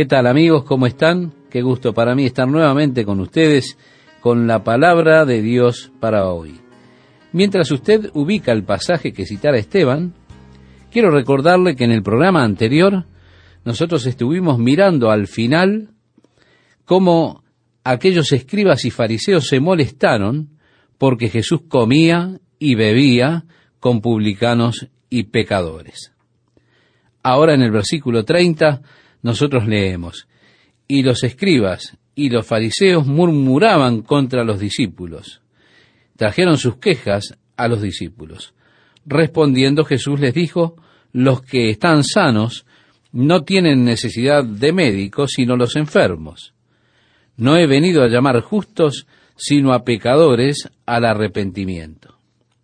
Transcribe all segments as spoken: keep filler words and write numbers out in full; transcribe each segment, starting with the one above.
¿Qué tal, amigos? ¿Cómo están? Qué gusto para mí estar nuevamente con ustedes con la palabra de Dios para hoy. Mientras usted ubica el pasaje que citara Esteban, quiero recordarle que en el programa anterior nosotros estuvimos mirando al final cómo aquellos escribas y fariseos se molestaron porque Jesús comía y bebía con publicanos y pecadores. Ahora en el versículo treinta nosotros leemos: y los escribas y los fariseos murmuraban contra los discípulos. Trajeron sus quejas a los discípulos. Respondiendo Jesús les dijo: los que están sanos no tienen necesidad de médicos, sino los enfermos. No he venido a llamar justos, sino a pecadores al arrepentimiento.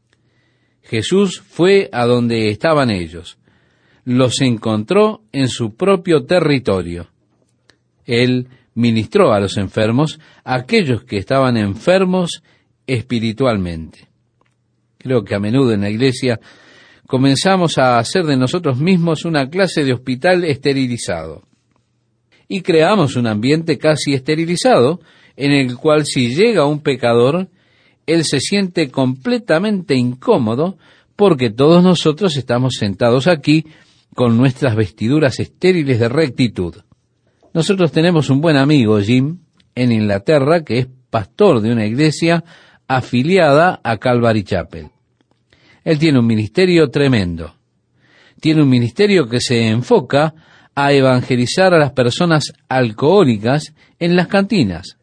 Jesús fue a donde estaban ellos. Los encontró en su propio territorio. Él ministró a los enfermos, a aquellos que estaban enfermos espiritualmente. Creo que a menudo en la iglesia comenzamos a hacer de nosotros mismos una clase de hospital esterilizado. Y creamos un ambiente casi esterilizado, en el cual si llega un pecador, él se siente completamente incómodo, porque todos nosotros estamos sentados aquí con nuestras vestiduras estériles de rectitud. Nosotros tenemos un buen amigo, Jim, en Inglaterra, que es pastor de una iglesia afiliada a Calvary Chapel. Él tiene un ministerio tremendo. Tiene un ministerio que se enfoca a evangelizar a las personas alcohólicas en las cantinas.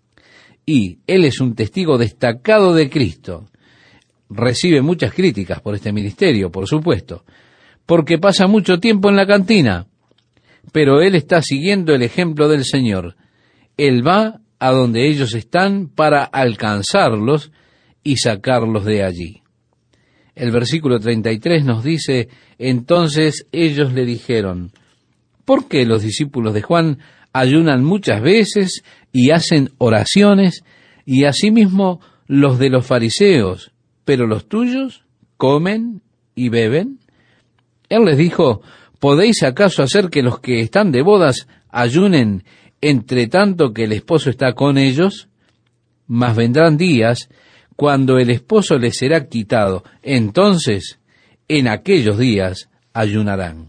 Y él es un testigo destacado de Cristo. Recibe muchas críticas por este ministerio, por supuesto, porque pasa mucho tiempo en la cantina. Pero él está siguiendo el ejemplo del Señor. Él va a donde ellos están para alcanzarlos y sacarlos de allí. El versículo treinta y tres nos dice: entonces ellos le dijeron: ¿por qué los discípulos de Juan ayunan muchas veces y hacen oraciones, y asimismo los de los fariseos, pero los tuyos comen y beben? Él les dijo: ¿podéis acaso hacer que los que están de bodas ayunen entre tanto que el esposo está con ellos? Mas vendrán días cuando el esposo les será quitado. Entonces, en aquellos días ayunarán.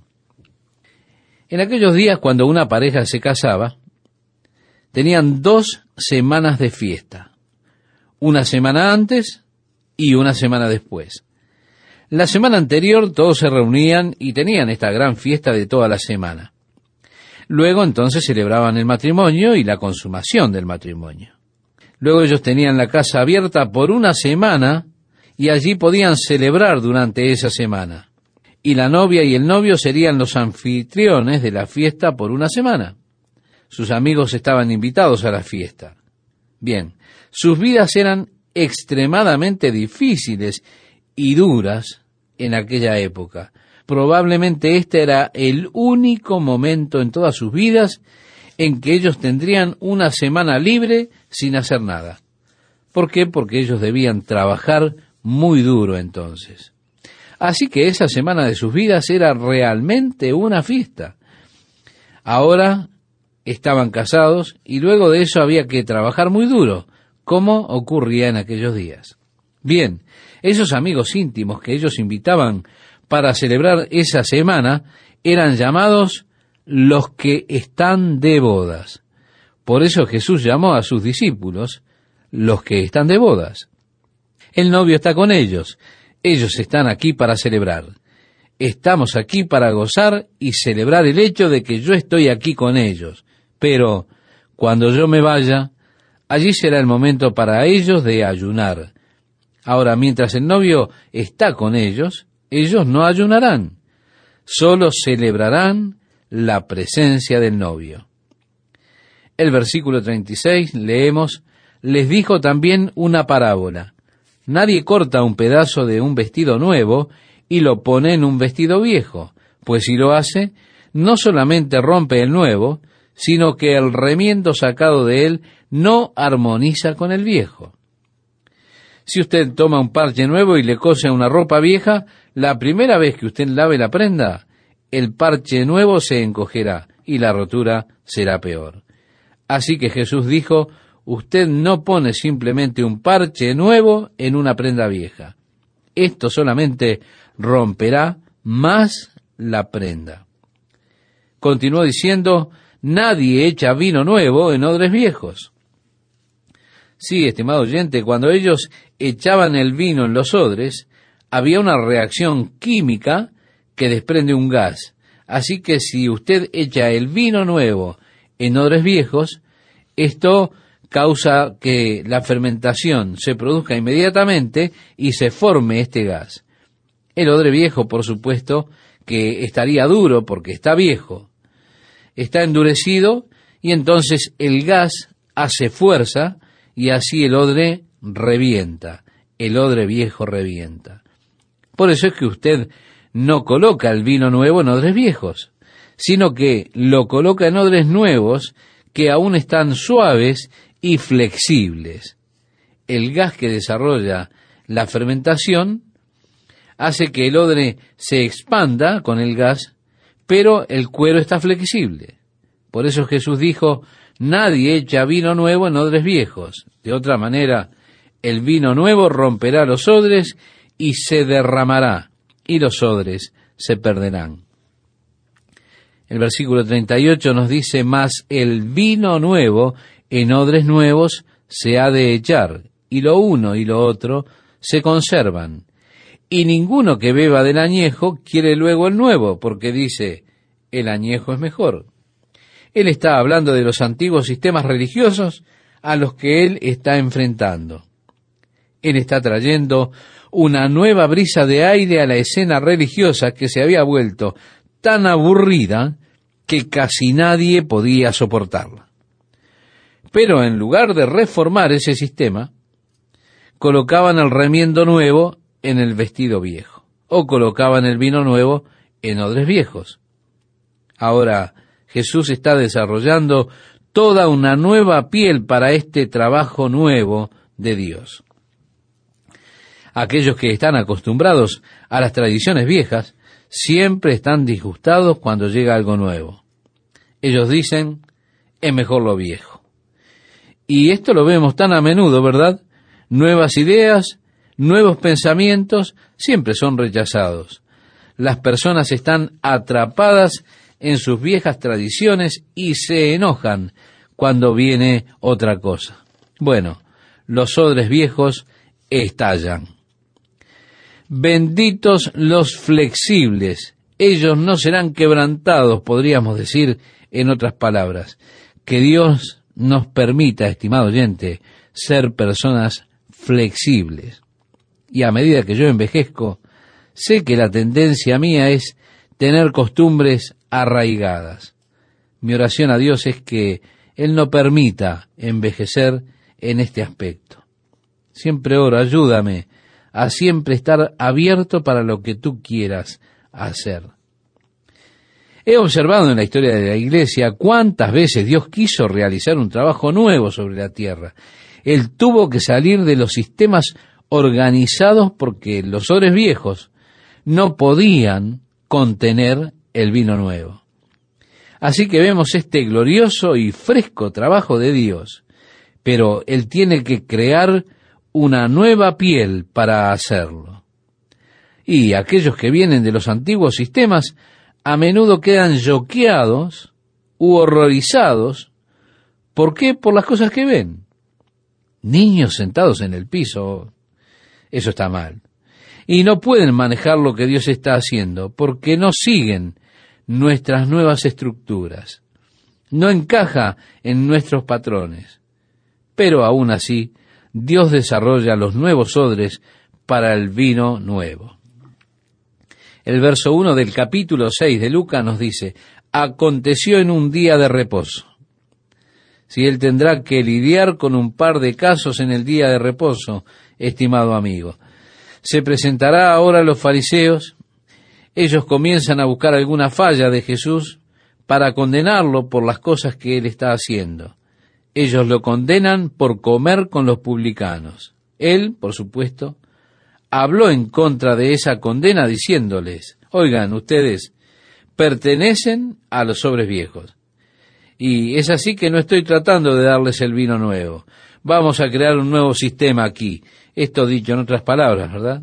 En aquellos días, cuando una pareja se casaba, tenían dos semanas de fiesta. Una semana antes y una semana después. La semana anterior todos se reunían y tenían esta gran fiesta de toda la semana. Luego entonces celebraban el matrimonio y la consumación del matrimonio. Luego ellos tenían la casa abierta por una semana y allí podían celebrar durante esa semana. Y la novia y el novio serían los anfitriones de la fiesta por una semana. Sus amigos estaban invitados a la fiesta. Bien, sus vidas eran extremadamente difíciles y duras en aquella época. Probablemente este era el único momento en todas sus vidas en que ellos tendrían una semana libre sin hacer nada. ¿Por qué? Porque ellos debían trabajar muy duro entonces. Así que esa semana de sus vidas era realmente una fiesta. Ahora estaban casados y luego de eso había que trabajar muy duro, como ocurría en aquellos días. Bien, esos amigos íntimos que ellos invitaban para celebrar esa semana eran llamados los que están de bodas. Por eso Jesús llamó a sus discípulos los que están de bodas. El novio está con ellos. Ellos están aquí para celebrar. Estamos aquí para gozar y celebrar el hecho de que yo estoy aquí con ellos. Pero cuando yo me vaya, allí será el momento para ellos de ayunar. Ahora, mientras el novio está con ellos, ellos no ayunarán. Solo celebrarán la presencia del novio. El versículo treinta y seis leemos: les dijo también una parábola. Nadie corta un pedazo de un vestido nuevo y lo pone en un vestido viejo, pues si lo hace, no solamente rompe el nuevo, sino que el remiendo sacado de él no armoniza con el viejo. Si usted toma un parche nuevo y le cose una ropa vieja, la primera vez que usted lave la prenda, el parche nuevo se encogerá, y la rotura será peor. Así que Jesús dijo, usted no pone simplemente un parche nuevo en una prenda vieja. Esto solamente romperá más la prenda. Continuó diciendo, nadie echa vino nuevo en odres viejos. Sí, estimado oyente, cuando ellos echaban el vino en los odres, había una reacción química que desprende un gas. Así que si usted echa el vino nuevo en odres viejos, esto causa que la fermentación se produzca inmediatamente y se forme este gas. El odre viejo, por supuesto, que estaría duro porque está viejo, está endurecido y entonces el gas hace fuerza y así el odre revienta, el odre viejo revienta. Por eso es que usted no coloca el vino nuevo en odres viejos, sino que lo coloca en odres nuevos que aún están suaves y flexibles. El gas que desarrolla la fermentación hace que el odre se expanda con el gas, pero el cuero está flexible. Por eso Jesús dijo, nadie echa vino nuevo en odres viejos. De otra manera, el vino nuevo romperá los odres y se derramará, y los odres se perderán. El versículo treinta y ocho nos dice, mas el vino nuevo en odres nuevos se ha de echar, y lo uno y lo otro se conservan. Y ninguno que beba del añejo quiere luego el nuevo, porque dice, el añejo es mejor. Él está hablando de los antiguos sistemas religiosos a los que él está enfrentando. Él está trayendo una nueva brisa de aire a la escena religiosa que se había vuelto tan aburrida que casi nadie podía soportarla. Pero en lugar de reformar ese sistema, colocaban el remiendo nuevo en el vestido viejo, o colocaban el vino nuevo en odres viejos. Ahora, Jesús está desarrollando toda una nueva piel para este trabajo nuevo de Dios. Aquellos que están acostumbrados a las tradiciones viejas siempre están disgustados cuando llega algo nuevo. Ellos dicen, es mejor lo viejo. Y esto lo vemos tan a menudo, ¿verdad? Nuevas ideas, nuevos pensamientos, siempre son rechazados. Las personas están atrapadas en sus viejas tradiciones y se enojan cuando viene otra cosa. Bueno, los odres viejos estallan. Benditos los flexibles, ellos no serán quebrantados, podríamos decir en otras palabras. Que Dios nos permita, estimado oyente, ser personas flexibles. Y a medida que yo envejezco, sé que la tendencia mía es tener costumbres arraigadas. Mi oración a Dios es que Él no permita envejecer en este aspecto. Siempre oro, ayúdame a siempre estar abierto para lo que tú quieras hacer. He observado en la historia de la iglesia cuántas veces Dios quiso realizar un trabajo nuevo sobre la tierra. Él tuvo que salir de los sistemas organizados porque los odres viejos no podían contener el vino nuevo. Así que vemos este glorioso y fresco trabajo de Dios, pero Él tiene que crear una nueva piel para hacerlo. Y aquellos que vienen de los antiguos sistemas a menudo quedan choqueados u horrorizados. ¿Por qué? Por las cosas que ven. Niños sentados en el piso, eso está mal. Y no pueden manejar lo que Dios está haciendo, porque no siguen nuestras nuevas estructuras. No encaja en nuestros patrones. Pero aún así, Dios desarrolla los nuevos odres para el vino nuevo. El verso uno del capítulo seis de Lucas nos dice, aconteció en un día de reposo. Si él tendrá que lidiar con un par de casos en el día de reposo, estimado amigo. Se presentará ahora a los fariseos. Ellos comienzan a buscar alguna falla de Jesús para condenarlo por las cosas que él está haciendo. Ellos lo condenan por comer con los publicanos. Él, por supuesto, habló en contra de esa condena diciéndoles, oigan, ustedes pertenecen a los odres viejos. Y es así que no estoy tratando de darles el vino nuevo. Vamos a crear un nuevo sistema aquí. Esto dicho en otras palabras, ¿verdad?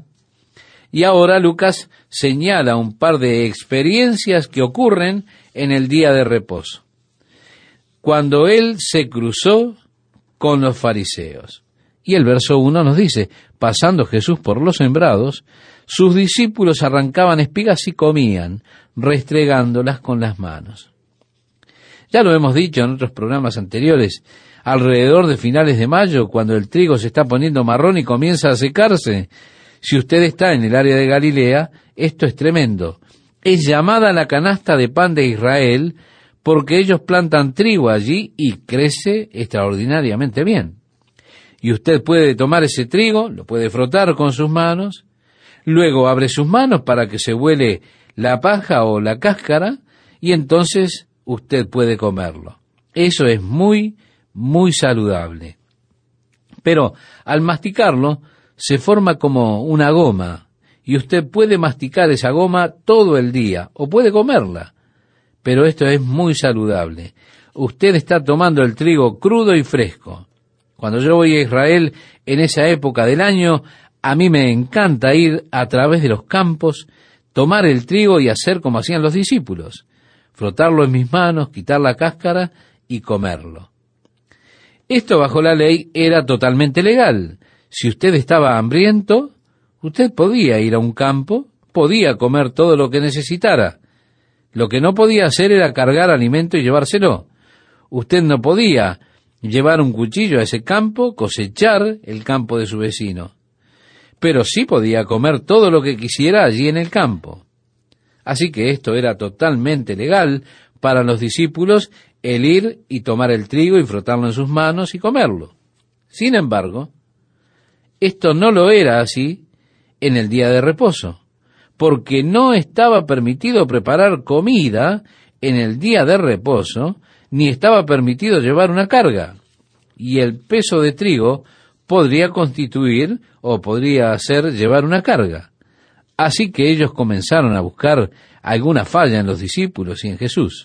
Y ahora Lucas señala un par de experiencias que ocurren en el día de reposo, cuando él se cruzó con los fariseos. Y el verso uno nos dice, pasando Jesús por los sembrados, sus discípulos arrancaban espigas y comían, restregándolas con las manos. Ya lo hemos dicho en otros programas anteriores, alrededor de finales de mayo, cuando el trigo se está poniendo marrón y comienza a secarse, si usted está en el área de Galilea, esto es tremendo. Es llamada la canasta de pan de Israel porque ellos plantan trigo allí y crece extraordinariamente bien. Y usted puede tomar ese trigo, lo puede frotar con sus manos, luego abre sus manos para que se huele la paja o la cáscara, y entonces usted puede comerlo. Eso es muy, muy saludable. Pero al masticarlo, se forma como una goma, y usted puede masticar esa goma todo el día, o puede comerla, pero esto es muy saludable. Usted está tomando el trigo crudo y fresco. Cuando yo voy a Israel en esa época del año, a mí me encanta ir a través de los campos, tomar el trigo y hacer como hacían los discípulos, frotarlo en mis manos, quitar la cáscara y comerlo. Esto bajo la ley era totalmente legal. Si usted estaba hambriento, usted podía ir a un campo, podía comer todo lo que necesitara. Lo que no podía hacer era cargar alimento y llevárselo. Usted no podía llevar un cuchillo a ese campo, cosechar el campo de su vecino. Pero sí podía comer todo lo que quisiera allí en el campo. Así que esto era totalmente legal para los discípulos, el ir y tomar el trigo y frotarlo en sus manos y comerlo. Sin embargo, esto no lo era así en el día de reposo, porque no estaba permitido preparar comida en el día de reposo, ni estaba permitido llevar una carga. Y el peso de trigo podría constituir o podría hacer llevar una carga. Así que ellos comenzaron a buscar alguna falla en los discípulos y en Jesús.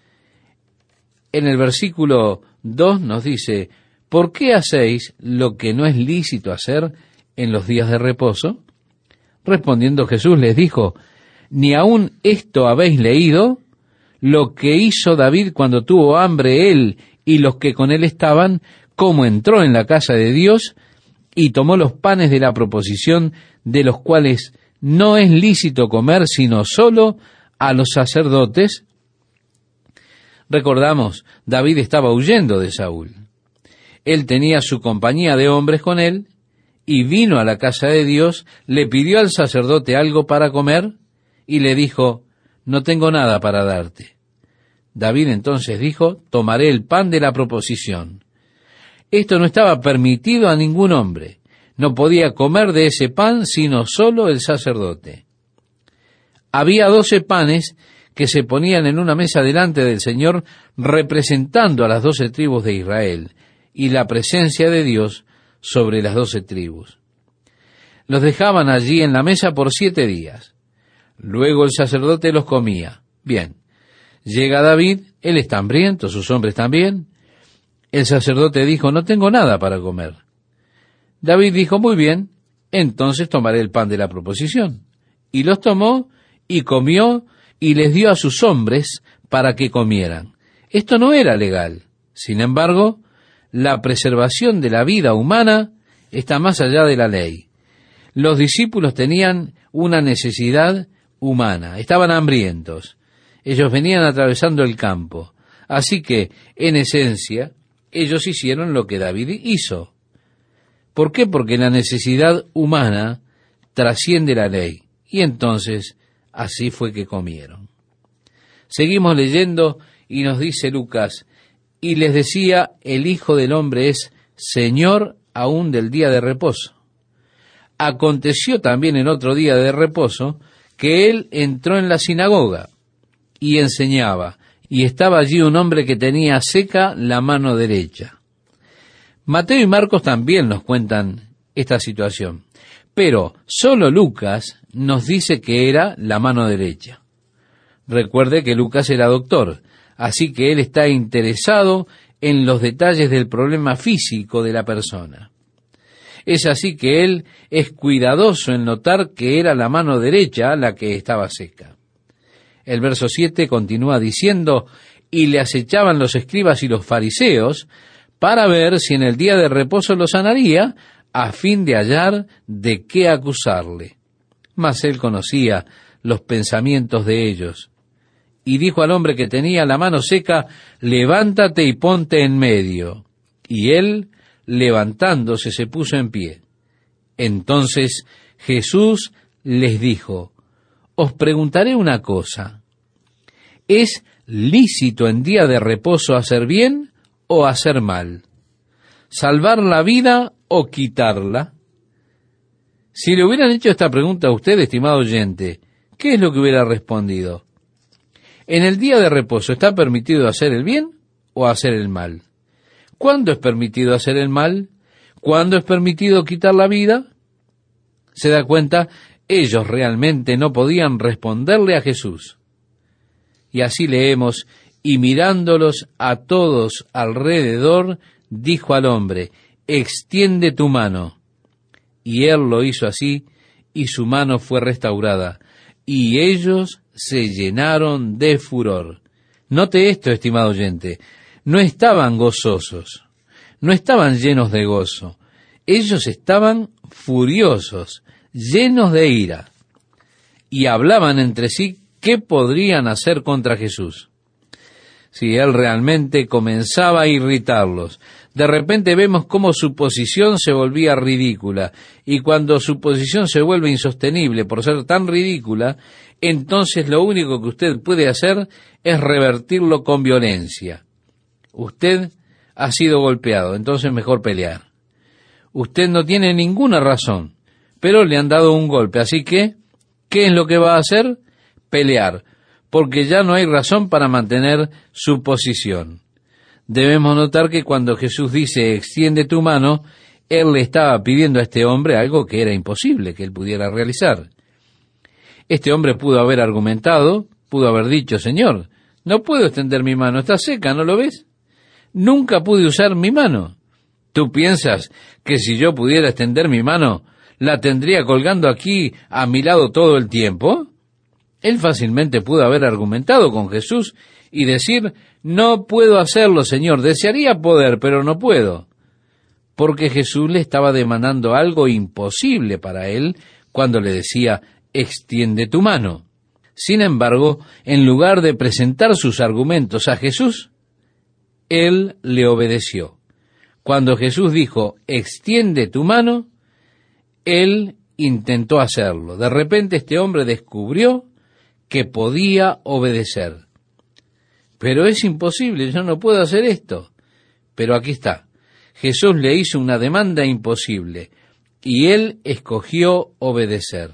En el versículo dos nos dice, ¿por qué hacéis lo que no es lícito hacer en los días de reposo? Respondiendo Jesús les dijo, ¿ni aún esto habéis leído? Lo que hizo David cuando tuvo hambre él y los que con él estaban, cómo entró en la casa de Dios y tomó los panes de la proposición, de los cuales no es lícito comer sino solo a los sacerdotes. Recordamos, David estaba huyendo de Saúl. Él tenía su compañía de hombres con él, y vino a la casa de Dios, le pidió al sacerdote algo para comer, y le dijo, no tengo nada para darte. David entonces dijo, tomaré el pan de la proposición. Esto no estaba permitido a ningún hombre, no podía comer de ese pan sino solo el sacerdote. Había doce panes que se ponían en una mesa delante del Señor, representando a las doce tribus de Israel, y la presencia de Dios sobre las doce tribus. Los dejaban allí en la mesa por siete días. Luego el sacerdote los comía. Bien, llega David, él está hambriento, sus hombres también. El sacerdote dijo, no tengo nada para comer. David dijo, muy bien, entonces tomaré el pan de la proposición. Y los tomó y comió y les dio a sus hombres para que comieran. Esto no era legal. Sin embargo, la preservación de la vida humana está más allá de la ley. Los discípulos tenían una necesidad humana, estaban hambrientos. Ellos venían atravesando el campo. Así que, en esencia, ellos hicieron lo que David hizo. ¿Por qué? Porque la necesidad humana trasciende la ley. Y entonces, así fue que comieron. Seguimos leyendo y nos dice Lucas, y les decía, el Hijo del Hombre es Señor aún del día de reposo. Aconteció también en otro día de reposo que él entró en la sinagoga y enseñaba, y estaba allí un hombre que tenía seca la mano derecha. Mateo y Marcos también nos cuentan esta situación, pero solo Lucas nos dice que era la mano derecha. Recuerde que Lucas era doctor, Así que él está interesado en los detalles del problema físico de la persona. Es así que él es cuidadoso en notar que era la mano derecha la que estaba seca. El verso siete continúa diciendo, y le acechaban los escribas y los fariseos para ver si en el día de reposo lo sanaría, a fin de hallar de qué acusarle. Mas él conocía los pensamientos de ellos. Y dijo al hombre que tenía la mano seca, levántate y ponte en medio. Y él, levantándose, se puso en pie. Entonces Jesús les dijo, os preguntaré una cosa. ¿Es lícito en día de reposo hacer bien o hacer mal? ¿Salvar la vida o quitarla? Si le hubieran hecho esta pregunta a usted, estimado oyente, ¿qué es lo que hubiera respondido? ¿En el día de reposo está permitido hacer el bien o hacer el mal? ¿Cuándo es permitido hacer el mal? ¿Cuándo es permitido quitar la vida? ¿Se da cuenta? Ellos realmente no podían responderle a Jesús. Y así leemos, y mirándolos a todos alrededor, dijo al hombre, extiende tu mano. Y él lo hizo así, y su mano fue restaurada, y ellos se llenaron de furor. Note esto, estimado oyente, no estaban gozosos, no estaban llenos de gozo, ellos estaban furiosos, llenos de ira, y hablaban entre sí qué podrían hacer contra Jesús. Si él realmente comenzaba a irritarlos, de repente vemos cómo su posición se volvía ridícula, y cuando su posición se vuelve insostenible por ser tan ridícula, entonces lo único que usted puede hacer es revertirlo con violencia. Usted ha sido golpeado, entonces mejor pelear. Usted no tiene ninguna razón, pero le han dado un golpe, así que, ¿qué es lo que va a hacer? Pelear, porque ya no hay razón para mantener su posición. Debemos notar que cuando Jesús dice, extiende tu mano, él le estaba pidiendo a este hombre algo que era imposible que él pudiera realizar. Este hombre pudo haber argumentado, pudo haber dicho, Señor, no puedo extender mi mano, está seca, ¿no lo ves? Nunca pude usar mi mano. ¿Tú piensas que si yo pudiera extender mi mano, la tendría colgando aquí a mi lado todo el tiempo? Él fácilmente pudo haber argumentado con Jesús y decir, no puedo hacerlo, Señor, desearía poder, pero no puedo. Porque Jesús le estaba demandando algo imposible para él cuando le decía, extiende tu mano. Sin embargo, en lugar de presentar sus argumentos a Jesús, él le obedeció. Cuando Jesús dijo, extiende tu mano, él intentó hacerlo. De repente este hombre descubrió que podía obedecer. Pero es imposible, yo no puedo hacer esto. Pero aquí está. Jesús le hizo una demanda imposible y él escogió obedecer.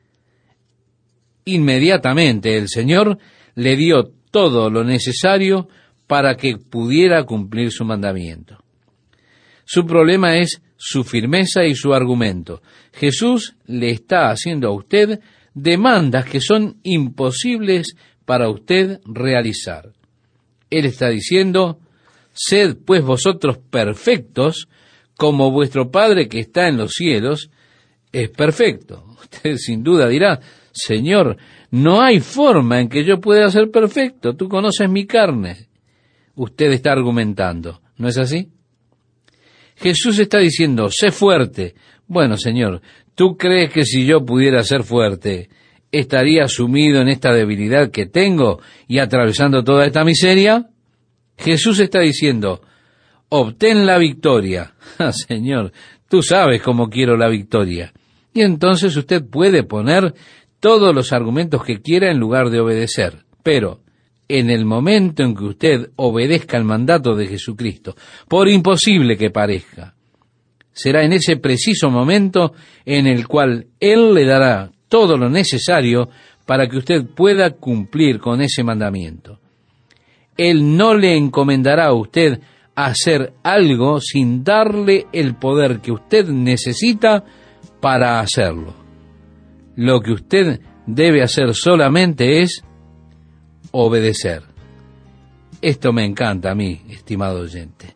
Inmediatamente el Señor le dio todo lo necesario para que pudiera cumplir su mandamiento. Su problema es su firmeza y su argumento. Jesús le está haciendo a usted demandas que son imposibles para usted realizar. Él está diciendo, sed pues vosotros perfectos, como vuestro Padre que está en los cielos es perfecto. Usted sin duda dirá, Señor, no hay forma en que yo pueda ser perfecto, tú conoces mi carne. Usted está argumentando, ¿no es así? Jesús está diciendo, sé fuerte. Bueno, Señor, ¿tú crees que si yo pudiera ser fuerte, estaría sumido en esta debilidad que tengo y atravesando toda esta miseria? Jesús está diciendo, obtén la victoria. Ah, Señor, tú sabes cómo quiero la victoria. Y entonces usted puede poner todos los argumentos que quiera en lugar de obedecer. Pero en el momento en que usted obedezca el mandato de Jesucristo, por imposible que parezca, será en ese preciso momento en el cual Él le dará todo lo necesario para que usted pueda cumplir con ese mandamiento. Él no le encomendará a usted hacer algo sin darle el poder que usted necesita para hacerlo. Lo que usted debe hacer solamente es obedecer. Esto me encanta a mí, estimado oyente.